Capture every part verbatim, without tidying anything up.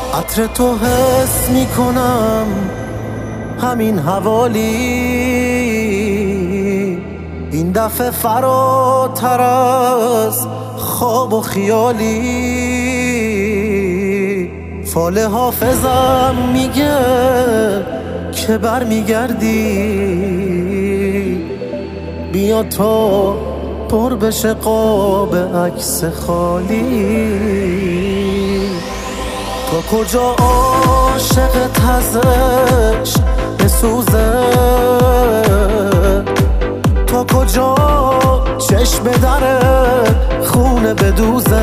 عطر تو حس میکنم همین حوالی، این دفعه فراتر از خواب و خیالی. فال حافظم میگه که بر میگردی، بیا تا پر بشه قاب عکس خالی. تا کجا عاشقت ازش بسوزه، تا کجا چشم در خونه بدوزه.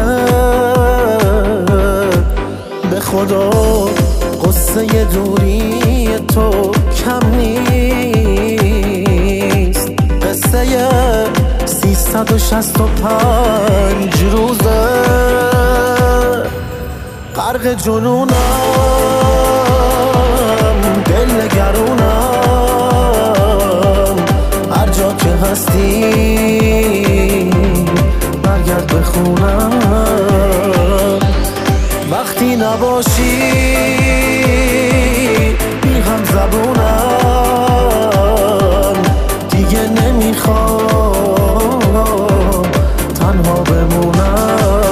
به خدا قصه دوری تو کم نیست، قصه سیصد و شصت و پنج روزه. غرق جنونم، دل نگرونم، هر جا که هستی برگرد به خونم. وقتی نباشی بی هم زبونم، دیگه نمیخوام تنها بمونم.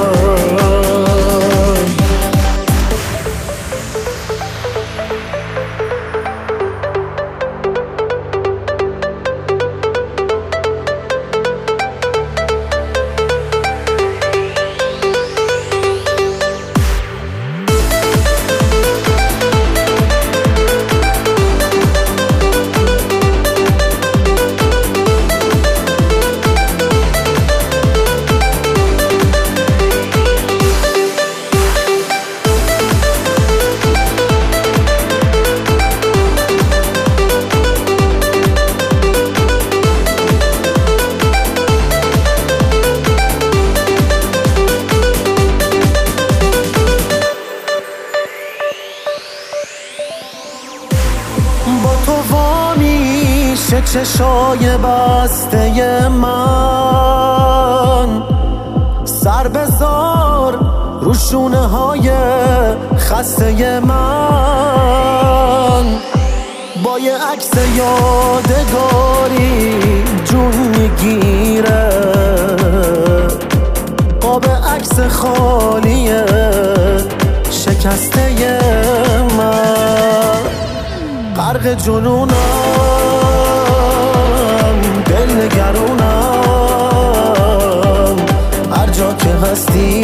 با تو وامیشه چشای بسته من، سر بذار رو شونه های خسته من. با یه عکس یادگاری جون میگیره، قاب عکس خالیه شکسته من. غرق جنونم، دل نگرونم، هر جا که هستی